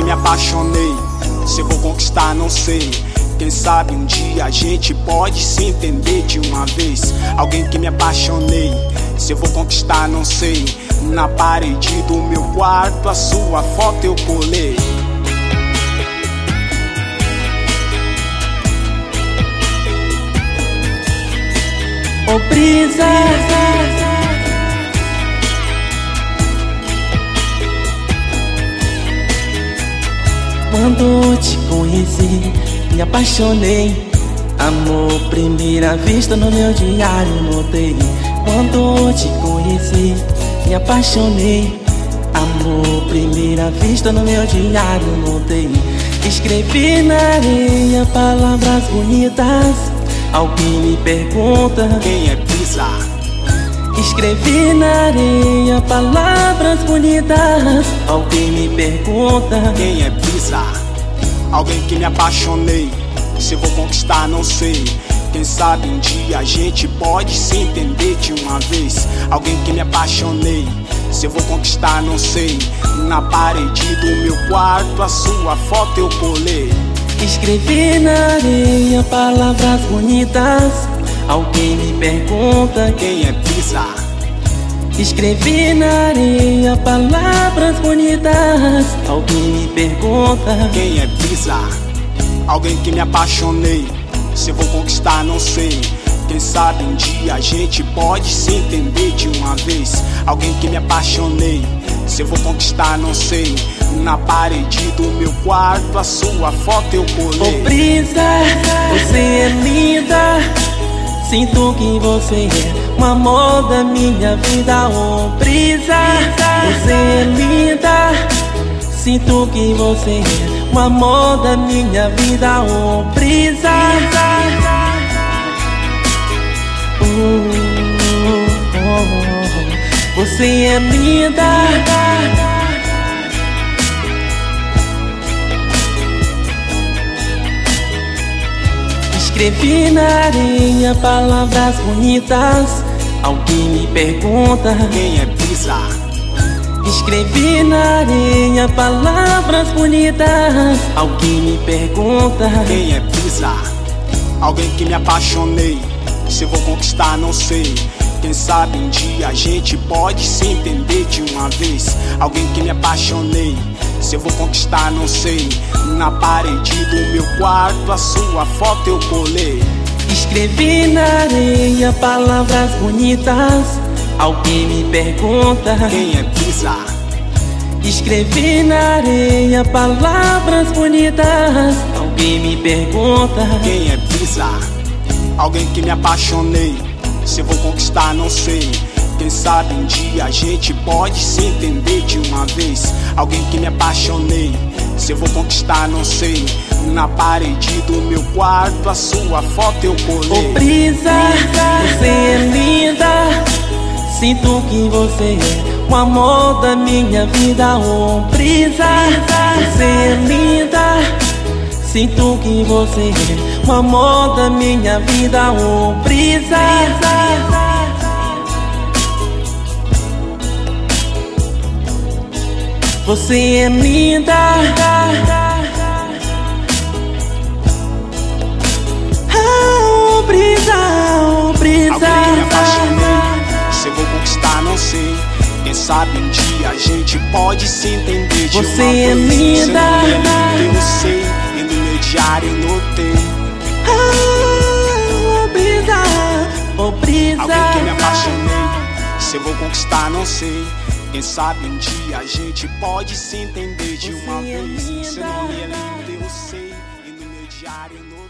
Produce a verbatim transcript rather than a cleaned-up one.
que me apaixonei, se eu vou conquistar não sei. Quem sabe um dia a gente pode se entender de uma vez. Alguém que me apaixonei, se eu vou conquistar não sei. Na parede do meu quarto a sua foto eu colei. Ô brisa, quando te conheci, me apaixonei. Amor, primeira vista no meu diário notei. Quando te conheci, me apaixonei. Amor, primeira vista no meu diário notei. Escrevi na areia palavras bonitas. Alguém me pergunta quem é Brisa? Escrevi na areia palavras bonitas. Alguém me pergunta quem é Brisa? Alguém que me apaixonei, se eu vou conquistar não sei. Quem sabe um dia a gente pode se entender de uma vez. Alguém que me apaixonei, se eu vou conquistar não sei. Na parede do meu quarto a sua foto eu colei. Escrevi na areia palavras bonitas. Alguém me pergunta quem é Brisa? Escrevi na areia palavras bonitas. Alguém me pergunta quem é Brisa? Alguém que me apaixonei, se eu vou conquistar não sei. Quem sabe um dia a gente pode se entender de uma vez. Alguém que me apaixonei, se eu vou conquistar não sei. Na parede do meu quarto a sua foto eu colei. Ô brisa, você é linda. Sinto que você é o amor da minha vida. Ô brisa, você é linda. Sinto que você é o amor da minha vida. Ô brisa, oh, oh, oh. Você é linda. Escrevi na areia palavras bonitas. Alguém me pergunta quem é Brisa? Escrevi na areia palavras bonitas. Alguém me pergunta quem é Brisa? Alguém que me apaixonei, se eu vou conquistar não sei. Quem sabe um dia a gente pode se entender de uma vez. Alguém que me apaixonei, se eu vou conquistar não sei. Na parede do meu quarto a sua foto eu colei. Escrevi na areia palavras bonitas. Alguém me pergunta quem é Brisa? Escrevi na areia palavras bonitas. Alguém me pergunta quem é Brisa? Alguém que me apaixonei, se eu vou conquistar não sei. Quem sabe um dia a gente pode se entender de uma vez. Alguém que me apaixonei, se eu vou conquistar não sei. Na parede do meu quarto a sua foto eu colei. Ô brisa, você é linda. Sinto que você é o amor da minha vida. Ô brisa, você é linda. Sinto que você é o amor da minha vida. Ô brisa, você é linda. Oh brisa, oh brisa. Alguém que me apaixonei, se eu vou conquistar não sei. Quem sabe um dia a gente pode se entender de você uma é vez. linda. Você não é linda, eu sei, e no meu diário eu notei. Oh brisa, oh brisa. Alguém que me apaixonei, se eu vou conquistar não sei. Quem sabe um dia a gente pode se entender de uma Você é vez. linda. Seu nome é lindo, eu sei, e no meu diário eu notei.